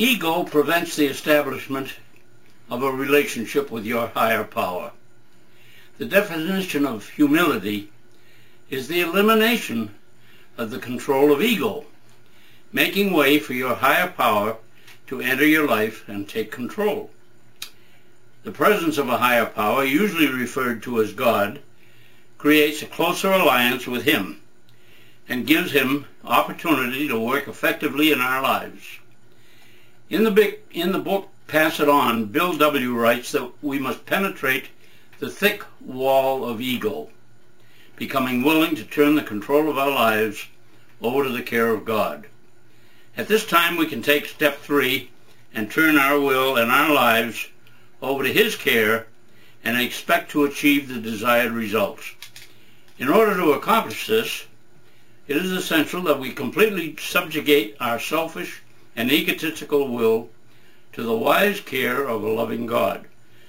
Ego prevents the establishment of a relationship with your higher power. The definition of humility is the elimination of the control of ego, making way for your higher power to enter your life and take control. The presence of a higher power, usually referred to as God, creates a closer alliance with Him and gives Him opportunity to work effectively in our lives. In the book Pass It On, Bill W. writes that we must penetrate the thick wall of ego, becoming willing to turn the control of our lives over to the care of God. At this time we can take step 3 and turn our will and our lives over to His care and expect to achieve the desired results. In order to accomplish this, it is essential that we completely subjugate our selfish and egotistical will to the wise care of a loving God.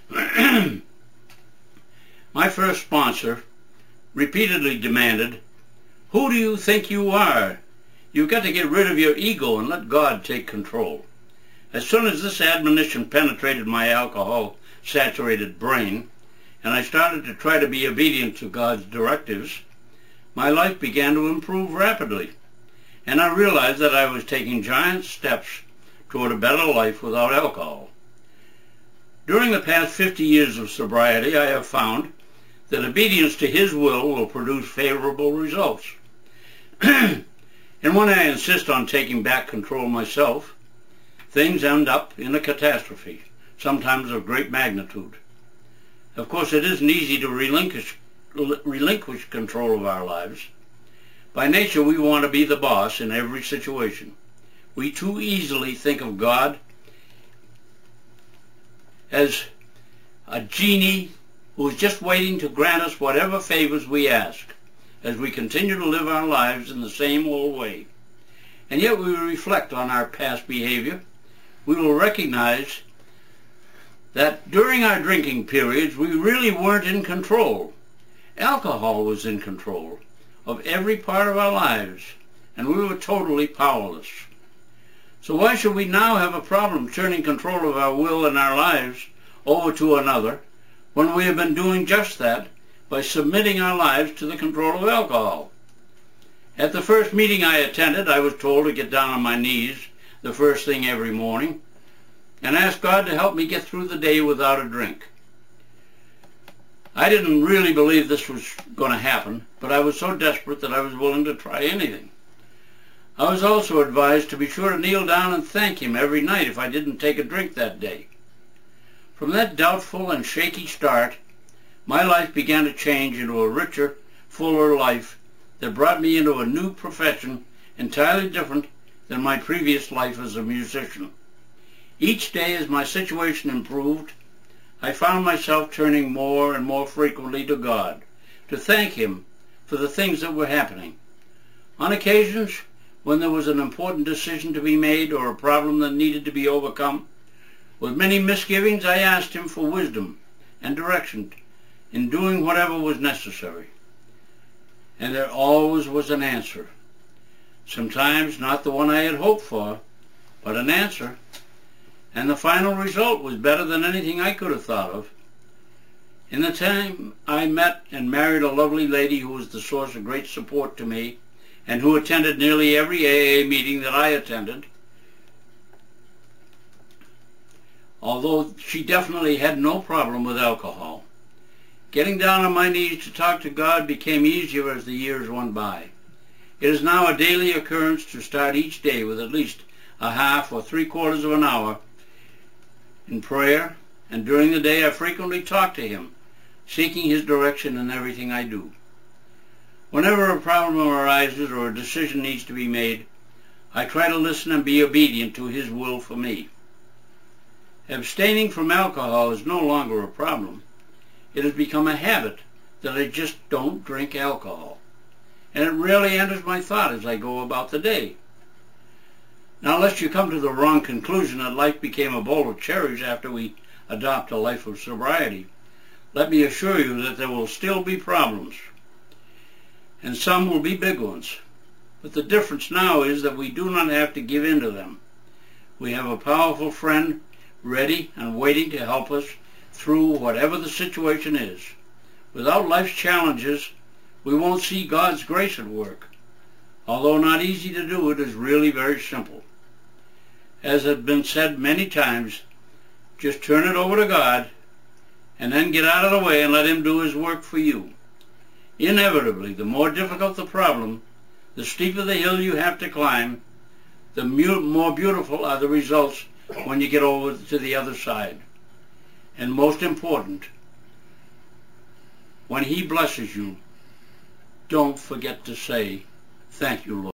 My first sponsor repeatedly demanded, "Who do you think you are? You've got to get rid of your ego and let God take control." As soon as this admonition penetrated my alcohol-saturated brain, and I started to try to be obedient to God's directives, my life began to improve rapidly, and I realized that I was taking giant steps toward a better life without alcohol. During the past 50 years of sobriety, I have found that obedience to His will produce favorable results. And when I insist on taking back control myself, things end up in a catastrophe, sometimes of great magnitude. Of course, it isn't easy to relinquish control of our lives. By nature, we want to be the boss in every situation. We too easily think of God as a genie who is just waiting to grant us whatever favors we ask, as we continue to live our lives in the same old way. And yet we reflect on our past behavior, we will recognize that during our drinking periods we really weren't in control. Alcohol was in control of every part of our lives, and we were totally powerless. So why should we now have a problem turning control of our will and our lives over to another when we have been doing just that by submitting our lives to the control of alcohol? At the first meeting I attended, I was told to get down on my knees the first thing every morning and ask God to help me get through the day without a drink. I didn't really believe this was going to happen, but I was so desperate that I was willing to try anything. I was also advised to be sure to kneel down and thank Him every night if I didn't take a drink that day. From that doubtful and shaky start, my life began to change into a richer, fuller life that brought me into a new profession entirely different than my previous life as a musician. Each day as my situation improved, I found myself turning more and more frequently to God to thank Him for the things that were happening. On occasions, when there was an important decision to be made or a problem that needed to be overcome, with many misgivings I asked Him for wisdom and direction in doing whatever was necessary. And there always was an answer. Sometimes not the one I had hoped for, but an answer. And the final result was better than anything I could have thought of. In the time I met and married a lovely lady who was the source of great support to me and who attended nearly every AA meeting that I attended. Although she definitely had no problem with alcohol. Getting down on my knees to talk to God became easier as the years went by. It is now a daily occurrence to start each day with at least a half or 3/4 of an hour in prayer, and during the day I frequently talk to Him, seeking His direction in everything I do. Whenever a problem arises or a decision needs to be made, I try to listen and be obedient to His will for me. Abstaining from alcohol is no longer a problem. It has become a habit that I just don't drink alcohol, and it rarely enters my thought as I go about the day. Now, lest you come to the wrong conclusion that life became a bowl of cherries after we adopt a life of sobriety, let me assure you that there will still be problems, and some will be big ones. But the difference now is that we do not have to give in to them. We have a powerful friend ready and waiting to help us through whatever the situation is. Without life's challenges, we won't see God's grace at work. Although not easy to do, it is really very simple. As has been said many times, just turn it over to God and then get out of the way and let Him do His work for you. Inevitably, the more difficult the problem, the steeper the hill you have to climb, the more beautiful are the results when you get over to the other side. And most important, when He blesses you, don't forget to say, "Thank you, Lord."